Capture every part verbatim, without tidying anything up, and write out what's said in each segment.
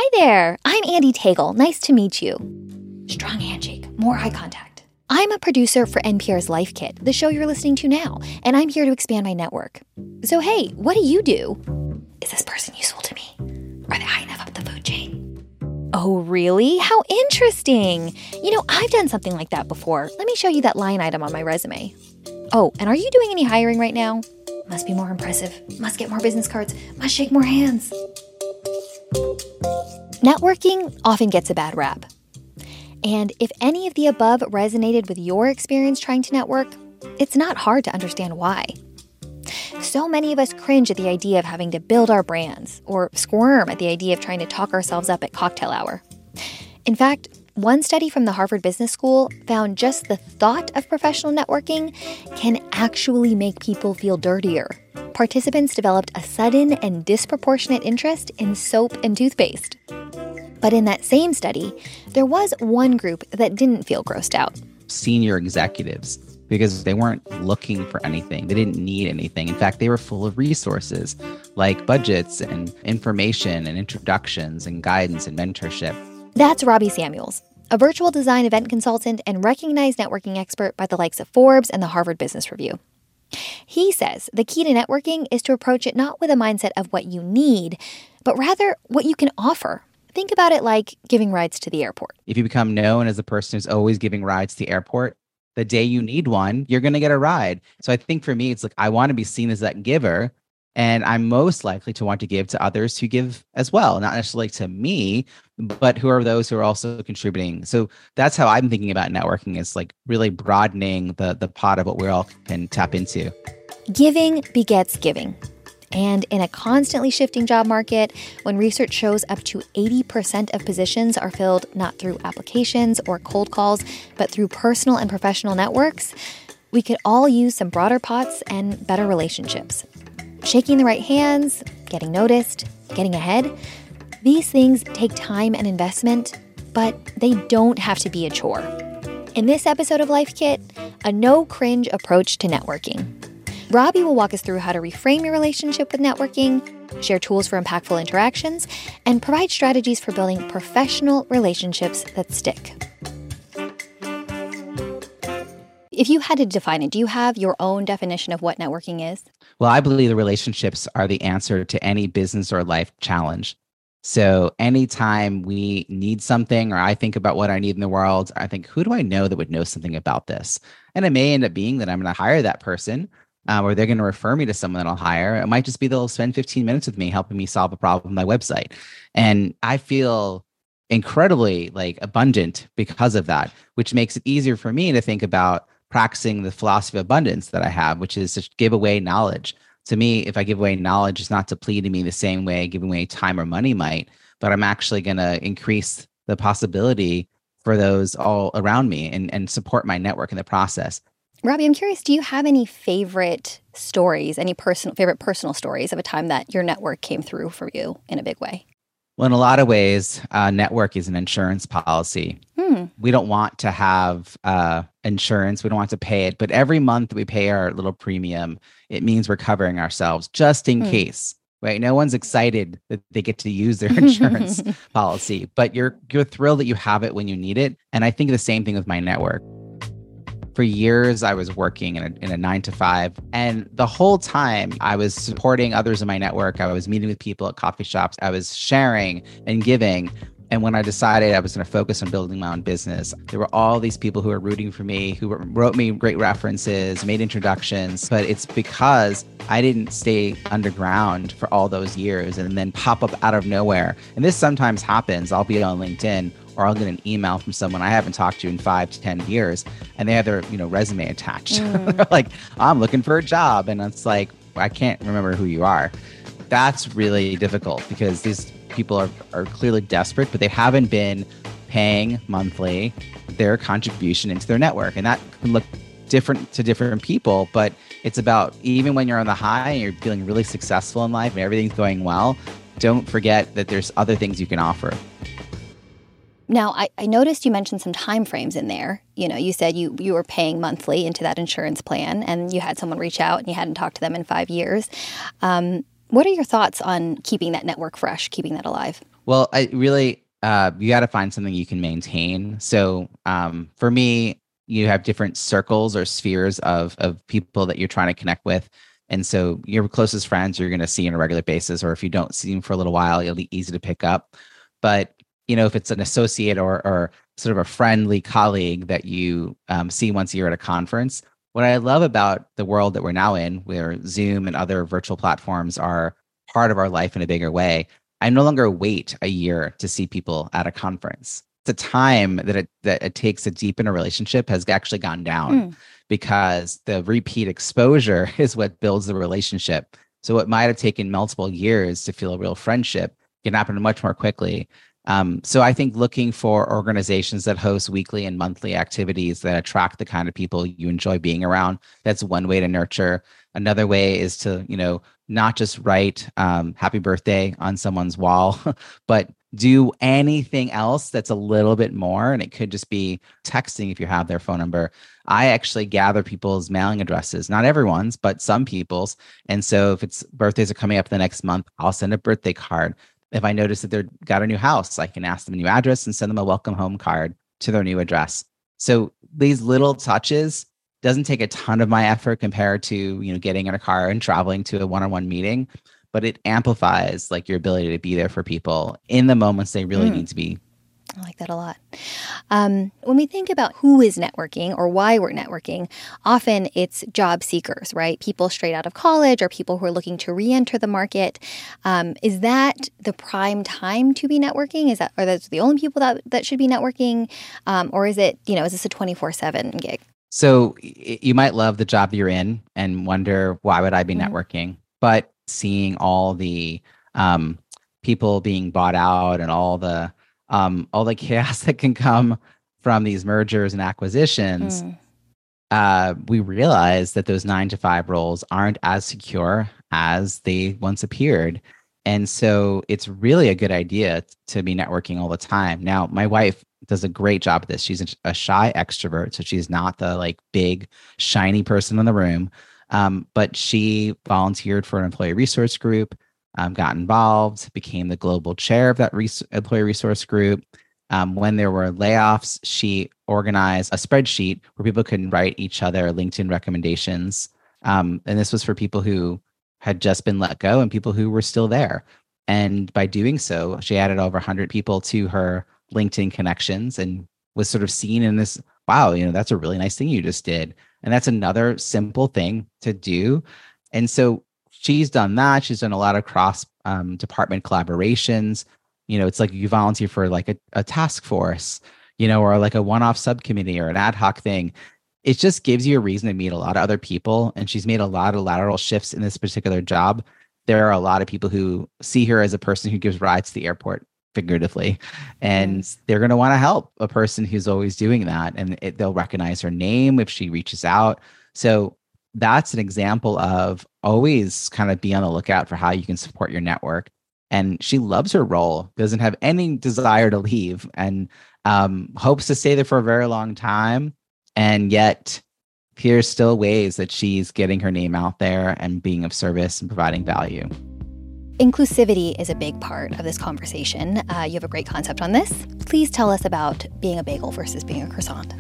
there. I'm Andy Tagle. Nice to meet you. Strong handshake, more eye contact. I'm a producer for N P R's Life Kit, the show you're listening to now, and I'm here to expand my network. So hey, what do you do? Is this person useful to me? Are they high enough up the food chain? Oh, really? How interesting. You know, I've done something like that before. Let me show you that line item on my resume. Oh, and are you doing any hiring right now? Must be more impressive. Must get more business cards. Must shake more hands. Networking often gets a bad rap. And if any of the above resonated with your experience trying to network, it's not hard to understand why. So many of us cringe at the idea of having to build our brands, or squirm at the idea of trying to talk ourselves up at cocktail hour. In fact, one study from the Harvard Business School found just the thought of professional networking can actually make people feel dirtier. Participants developed a sudden and disproportionate interest in soap and toothpaste. But in that same study, there was one group that didn't feel grossed out. Senior executives, because they weren't looking for anything. They didn't need anything. In fact, they were full of resources like budgets and information and introductions and guidance and mentorship. That's Robbie Samuels, a virtual design event consultant and recognized networking expert by the likes of Forbes and the Harvard Business Review. He says the key to networking is to approach it not with a mindset of what you need, but rather what you can offer. Think about it like giving rides to the airport. If you become known as a person who's always giving rides to the airport, the day you need one, you're going to get a ride. So I think for me, it's like I want to be seen as that giver, and I'm most likely to want to give to others who give as well, not necessarily to me, but who are those who are also contributing. So that's how I'm thinking about networking, is like really broadening the, the pot of what we all can tap into. Giving begets giving. And in a constantly shifting job market, when research shows up to eighty percent of positions are filled not through applications or cold calls, but through personal and professional networks, we could all use some broader pots and better relationships. Shaking the right hands, getting noticed, getting ahead, these things take time and investment, but they don't have to be a chore. In this episode of Life Kit, a no-cringe approach to networking. Robbie will walk us through how to reframe your relationship with networking, share tools for impactful interactions, and provide strategies for building professional relationships that stick. If you had to define it, do you have your own definition of what networking is? Well, I believe the relationships are the answer to any business or life challenge. So anytime we need something, or I think about what I need in the world, I think, who do I know that would know something about this? And it may end up being that I'm going to hire that person, Um, or they're going to refer me to someone that I'll hire. It might just be they'll spend fifteen minutes with me helping me solve a problem on my website. And I feel incredibly like abundant because of that, which makes it easier for me to think about practicing the philosophy of abundance that I have, which is to give away knowledge. To me, if I give away knowledge, it's not depleting me the same way giving away time or money might, but I'm actually going to increase the possibility for those all around me and, and support my network in the process. Robbie, I'm curious, do you have any favorite stories, any personal favorite personal stories of a time that your network came through for you in a big way? Well, in a lot of ways, uh, network is an insurance policy. Hmm. We don't want to have uh, insurance. We don't want to pay it. But every month we pay our little premium, it means we're covering ourselves just in hmm. case. Right? No one's excited that they get to use their insurance policy, but you're you're thrilled that you have it when you need it. And I think the same thing with my network. For years, I was working in a, in a nine to five. And the whole time I was supporting others in my network. I was meeting with people at coffee shops. I was sharing and giving. And when I decided I was going to focus on building my own business, there were all these people who were rooting for me, who wrote me great references, made introductions. But it's because I didn't stay underground for all those years and then pop up out of nowhere. And this sometimes happens. I'll be on LinkedIn, or I'll get an email from someone I haven't talked to in five to ten years, and they have their, you know, resume attached. Mm. They're like, I'm looking for a job. And it's like, I can't remember who you are. That's really difficult because these people are, are clearly desperate, but they haven't been paying monthly their contribution into their network. And that can look different to different people, but it's about, even when you're on the high and you're feeling really successful in life and everything's going well, don't forget that there's other things you can offer. Now, I, I noticed you mentioned some time frames in there. You know, you said you, you were paying monthly into that insurance plan, and you had someone reach out and you hadn't talked to them in five years. Um, what are your thoughts on keeping that network fresh, keeping that alive? Well, I really, uh, you got to find something you can maintain. So um, for me, you have different circles or spheres of of people that you're trying to connect with. And so your closest friends you're going to see on a regular basis, or if you don't see them for a little while, it'll be easy to pick up. But you know, if it's an associate or or sort of a friendly colleague that you um, see once a year at a conference, what I love about the world that we're now in, where Zoom and other virtual platforms are part of our life in a bigger way, I no longer wait a year to see people at a conference. The time that it that it takes to deepen a relationship has actually gone down Mm. because the repeat exposure is what builds the relationship. So what might have taken multiple years to feel a real friendship can happen much more quickly. Um, so I think looking for organizations that host weekly and monthly activities that attract the kind of people you enjoy being around, that's one way to nurture. Another way is to, you know, not just write um, happy birthday on someone's wall, but do anything else that's a little bit more. And it could just be texting if you have their phone number. I actually gather people's mailing addresses, not everyone's, but some people's. And so if it's birthdays are coming up the next month, I'll send a birthday card. If I notice that they've got a new house, I can ask them a new address and send them a welcome home card to their new address. So these little touches doesn't take a ton of my effort compared to, you know, getting in a car and traveling to a one-on-one meeting, but it amplifies like your ability to be there for people in the moments they really Mm. need to be. I like that a lot. Um, when we think about who is networking or why we're networking, often it's job seekers, right? People straight out of college or people who are looking to re-enter the market. Um, is that the prime time to be networking? Is that, are those the only people that, that should be networking? Um, or is it, you know, is this a twenty-four seven gig? So y- you might love the job you're in and wonder, why would I be Mhm. networking? But seeing all the um, people being bought out and all the um, all the chaos that can come from these mergers and acquisitions, Mm. uh, we realize that those nine to five roles aren't as secure as they once appeared. And so it's really a good idea to be networking all the time. Now, my wife does a great job of this. She's a, a shy extrovert, so she's not the like big, shiny person in the room. Um, but she volunteered for an employee resource group, um, got involved, became the global chair of that res- employee resource group. Um, when there were layoffs, she organized a spreadsheet where people could write each other LinkedIn recommendations. Um, and this was for people who had just been let go and people who were still there. And by doing so, she added over one hundred people to her LinkedIn connections and was sort of seen in this, wow, you know, that's a really nice thing you just did. And that's another simple thing to do. And so she's done that. She's done a lot of cross um, department collaborations. You know, it's like you volunteer for like a, a task force, you know, or like a one-off subcommittee or an ad hoc thing. It just gives you a reason to meet a lot of other people. And she's made a lot of lateral shifts in this particular job. There are a lot of people who see her as a person who gives rides to the airport, figuratively, and Mm. they're going to want to help a person who's always doing that. And it, they'll recognize her name if she reaches out. So that's an example of always kind of be on the lookout for how you can support your network. And she loves her role, doesn't have any desire to leave, and um, hopes to stay there for a very long time. And yet, here's still ways that she's getting her name out there and being of service and providing value. Inclusivity is a big part of this conversation. Uh, you have a great concept on this. Please tell us about being a bagel versus being a croissant.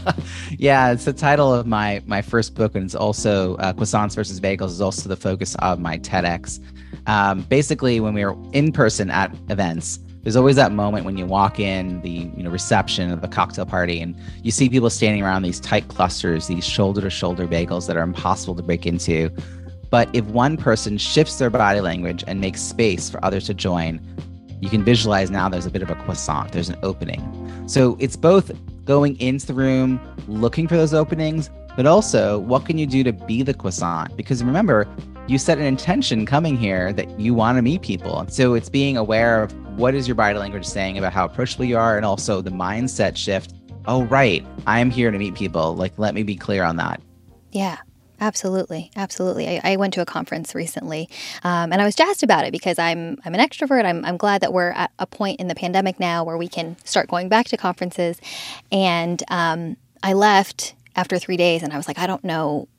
Yeah, it's the title of my my first book, and it's also uh, Croissants versus Bagels is also the focus of my TEDx. Um, basically, when we are in person at events, there's always that moment when you walk in the you know reception of the cocktail party, and you see people standing around these tight clusters, these shoulder to shoulder bagels that are impossible to break into. But if one person shifts their body language and makes space for others to join, you can visualize now there's a bit of a croissant, there's an opening. So it's both going into the room, looking for those openings, but also what can you do to be the croissant? Because remember, you set an intention coming here that you want to meet people. And so it's being aware of what is your body language saying about how approachable you are, and also the mindset shift. Oh, right, I am here to meet people. Like, let me be clear on that. Yeah. Absolutely. Absolutely. I, I went to a conference recently um, and I was jazzed about it because I'm I'm an extrovert. I'm, I'm glad that we're at a point in the pandemic now where we can start going back to conferences. And um, I left after three days and I was like, I don't know what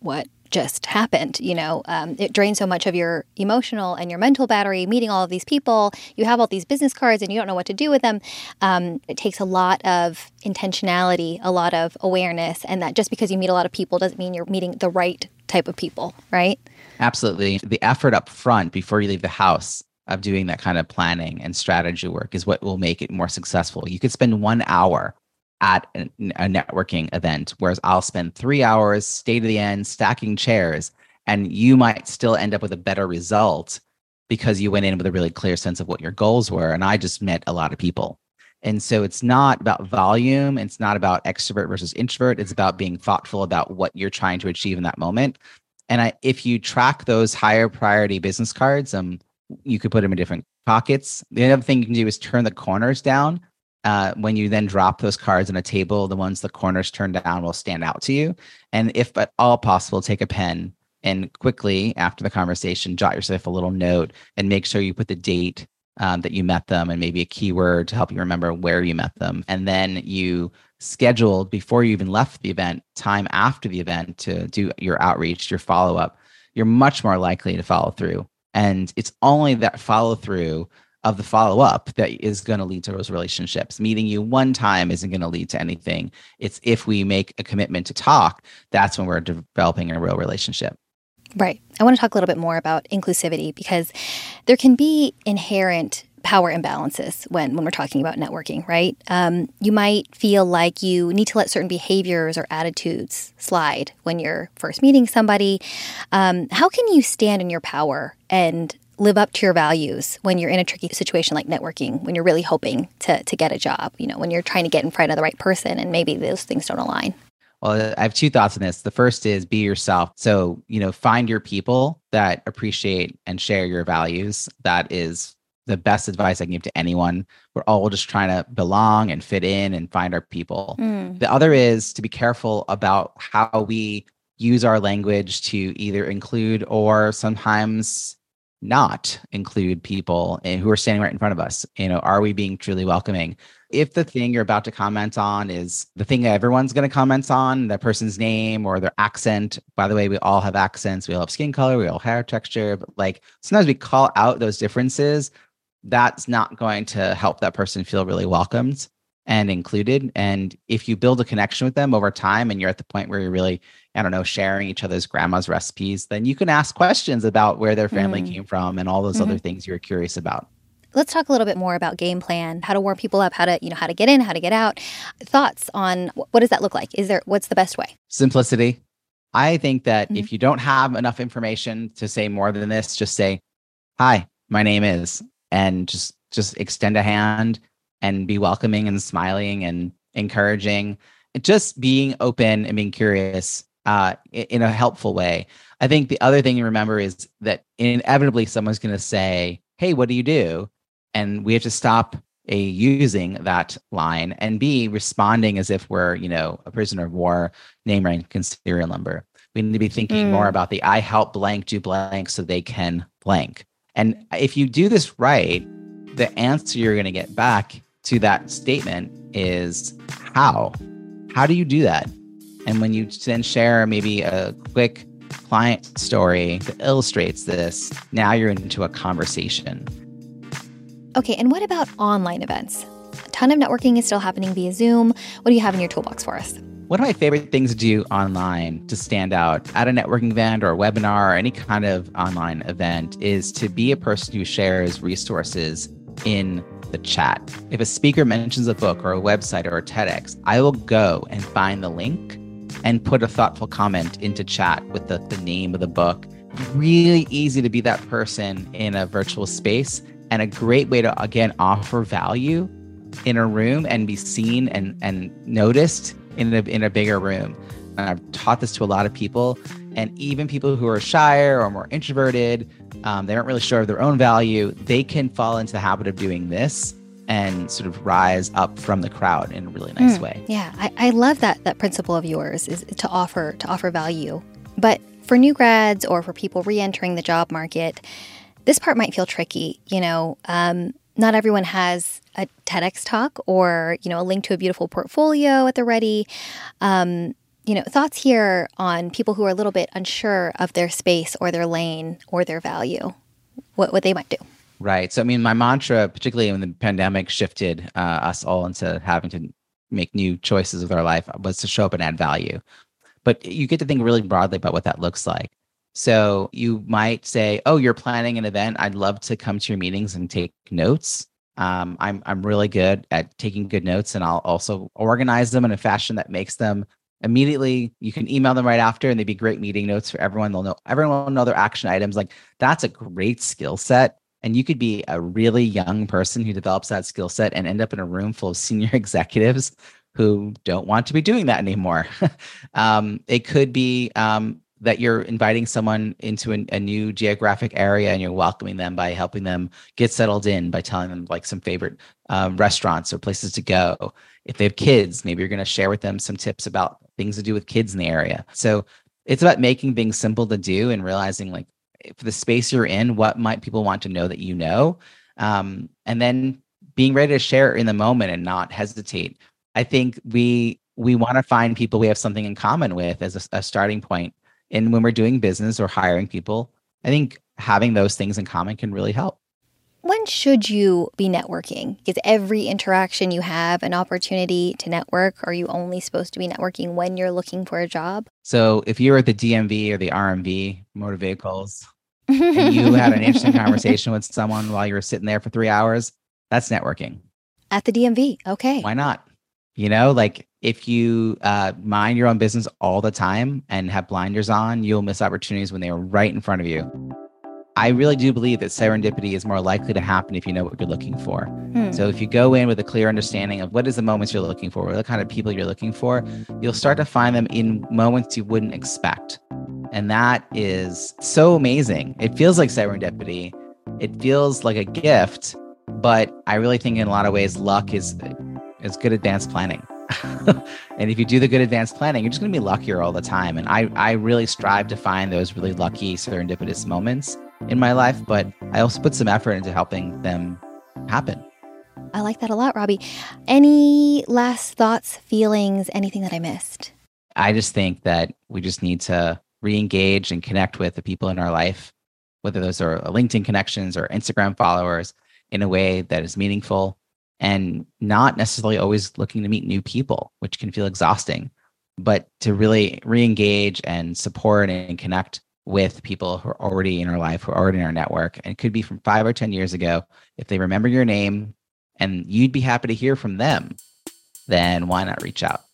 just happened. You know, um, it drains so much of your emotional and your mental battery, meeting all of these people. You have all these business cards and you don't know what to do with them. Um, it takes a lot of intentionality, a lot of awareness, and that just because you meet a lot of people doesn't mean you're meeting the right type of people, right? Absolutely. The effort up front before you leave the house of doing that kind of planning and strategy work is what will make it more successful. You could spend one hour at a, a networking event, whereas I'll spend three hours, stay to the end, stacking chairs, and you might still end up with a better result because you went in with a really clear sense of what your goals were. And I just met a lot of people. And so it's not about volume. It's not about extrovert versus introvert. It's about being thoughtful about what you're trying to achieve in that moment. And I, if you track those higher priority business cards, um, you could put them in different pockets. The other thing you can do is turn the corners down. Uh, when you then drop those cards on a table, the ones the corners turned down will stand out to you. And if at all possible, take a pen and quickly after the conversation, jot yourself a little note and make sure you put the date um, that you met them and maybe a keyword to help you remember where you met them. And then you scheduled before you even left the event, time after the event to do your outreach, your follow-up. You're much more likely to follow through. And it's only that follow through of the follow up that is going to lead to those relationships. Meeting you one time isn't going to lead to anything. It's if we make a commitment to talk, that's when we're developing a real relationship. Right. I want to talk a little bit more about inclusivity because there can be inherent power imbalances when, when we're talking about networking, right? Um, you might feel like you need to let certain behaviors or attitudes slide when you're first meeting somebody. Um, how can you stand in your power and live up to your values when you're in a tricky situation like networking, when you're really hoping to to get a job, you know, when you're trying to get in front of the right person and maybe those things don't align? Well, I have two thoughts on this. The first is be yourself. So, you know, find your people that appreciate and share your values. That is the best advice I can give to anyone. We're all just trying to belong and fit in and find our people. Mm. The other is to be careful about how we use our language to either include or sometimes not include people who are standing right in front of us. You know, are we being truly welcoming? If the thing you're about to comment on is the thing that everyone's going to comment on, the person's name or their accent. By the way, we all have accents. We all have skin color. We all have hair texture. But like sometimes we call out those differences. That's not going to help that person feel really welcomed and included. And if you build a connection with them over time and you're at the point where you're really, I don't know, sharing each other's grandma's recipes, then you can ask questions about where their family mm. came from and all those mm-hmm. other things you're curious about. Let's talk a little bit more about game plan, how to warm people up, how to, you know, how to get in, how to get out. Thoughts on what does that look like? Is there, what's the best way? Simplicity. I think that mm-hmm. if you don't have enough information to say more than this, just say, hi, my name is, and just, just extend a hand and be welcoming and smiling and encouraging. Just being open and being curious uh, in a helpful way. I think the other thing you remember is that inevitably someone's going to say, hey, what do you do? And we have to stop A, using that line, and B, responding as if we're, you know, a prisoner of war, name, rank, and serial number. We need to be thinking mm. more about the I help blank do blank so they can blank. And if you do this right, the answer you're going to get back to that statement is how? How do you do that? And when you then share maybe a quick client story that illustrates this, now you're into a conversation. Okay, and what about online events? A ton of networking is still happening via Zoom. What do you have in your toolbox for us? One of my favorite things to do online to stand out at a networking event or a webinar or any kind of online event is to be a person who shares resources in the chat. If a speaker mentions a book or a website or a TEDx, I will go and find the link and put a thoughtful comment into chat with the, the name of the book. Really easy to be that person in a virtual space, and a great way to, again, offer value in a room and be seen and, and noticed in a, in a bigger room. And I've taught this to a lot of people, and even people who are shyer or more introverted, um, they aren't really sure of their own value, they can fall into the habit of doing this and sort of rise up from the crowd in a really nice mm, way. Yeah, I, I love that that principle of yours is to offer to offer value. But for new grads or for people re-entering the job market, this part might feel tricky. You know, um, not everyone has a TEDx talk or, you know, a link to a beautiful portfolio at the ready. Um, you know, thoughts here on people who are a little bit unsure of their space or their lane or their value, what, what they might do. Right. So, I mean, my mantra, particularly when the pandemic shifted uh, us all into having to make new choices with our life, was to show up and add value. But you get to think really broadly about what that looks like. So you might say, oh, you're planning an event. I'd love to come to your meetings and take notes. Um, I'm I'm really good at taking good notes, and I'll also organize them in a fashion that makes them immediately. You can email them right after, and they'd be great meeting notes for everyone. They'll know everyone will know their action items. Like, that's a great skill set. And you could be a really young person who develops that skill set and end up in a room full of senior executives who don't want to be doing that anymore. um, it could be um, that you're inviting someone into a, a new geographic area and you're welcoming them by helping them get settled in, by telling them like some favorite um, restaurants or places to go. If they have kids, maybe you're going to share with them some tips about things to do with kids in the area. So it's about making things simple to do and realizing, like, for the space you're in, what might people want to know that you know? Um, and then being ready to share in the moment and not hesitate. I think we we want to find people we have something in common with as a, a starting point. And when we're doing business or hiring people, I think having those things in common can really help. When should you be networking? Is every interaction you have an opportunity to network? Or are you only supposed to be networking when you're looking for a job? So if you're at the D M V or the R M V, motor vehicles, and you had an interesting conversation with someone while you were sitting there for three hours, that's networking. At the D M V, okay. Why not? You know, like, if you uh, mind your own business all the time and have blinders on, you'll miss opportunities when they are right in front of you. I really do believe that serendipity is more likely to happen if you know what you're looking for. Hmm. So if you go in with a clear understanding of what is the moments you're looking for, what are the kind of people you're looking for, you'll start to find them in moments you wouldn't expect. And that is so amazing. It feels like serendipity. It feels like a gift, but I really think in a lot of ways, luck is is good advanced planning. And if you do the good advanced planning, you're just going to be luckier all the time. And I, I really strive to find those really lucky serendipitous moments in my life, but I also put some effort into helping them happen. I like that a lot, Robbie. Any last thoughts, feelings, anything that I missed? I just think that we just need to re-engage and connect with the people in our life, whether those are LinkedIn connections or Instagram followers, in a way that is meaningful and not necessarily always looking to meet new people, which can feel exhausting, but to really re-engage and support and connect with people who are already in our life, who are already in our network. And it could be from five or ten years ago. If they remember your name and you'd be happy to hear from them, then why not reach out?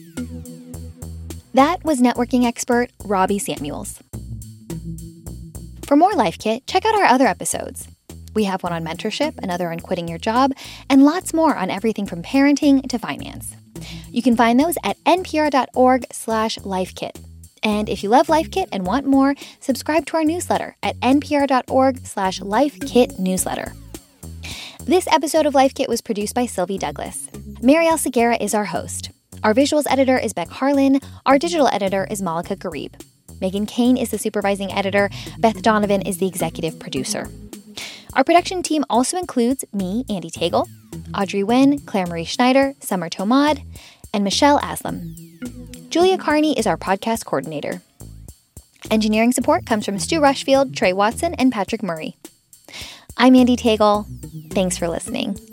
That was networking expert Robbie Samuels. For more Life Kit, check out our other episodes. We have one on mentorship, another on quitting your job, and lots more on everything from parenting to finance. You can find those at npr.org slash lifekit. And if you love Life Kit and want more, subscribe to our newsletter at npr.org slash lifekit newsletter. This episode of Life Kit was produced by Sylvie Douglas. Marielle Segura is our host. Our visuals editor is Beck Harlan. Our digital editor is Malika Garib. Megan Kane is the supervising editor. Beth Donovan is the executive producer. Our production team also includes me, Andy Tagle, Audrey Nguyen, Claire Marie Schneider, Summer Tomad, and Michelle Aslam. Julia Carney is our podcast coordinator. Engineering support comes from Stu Rushfield, Trey Watson, and Patrick Murray. I'm Andy Tagle. Thanks for listening.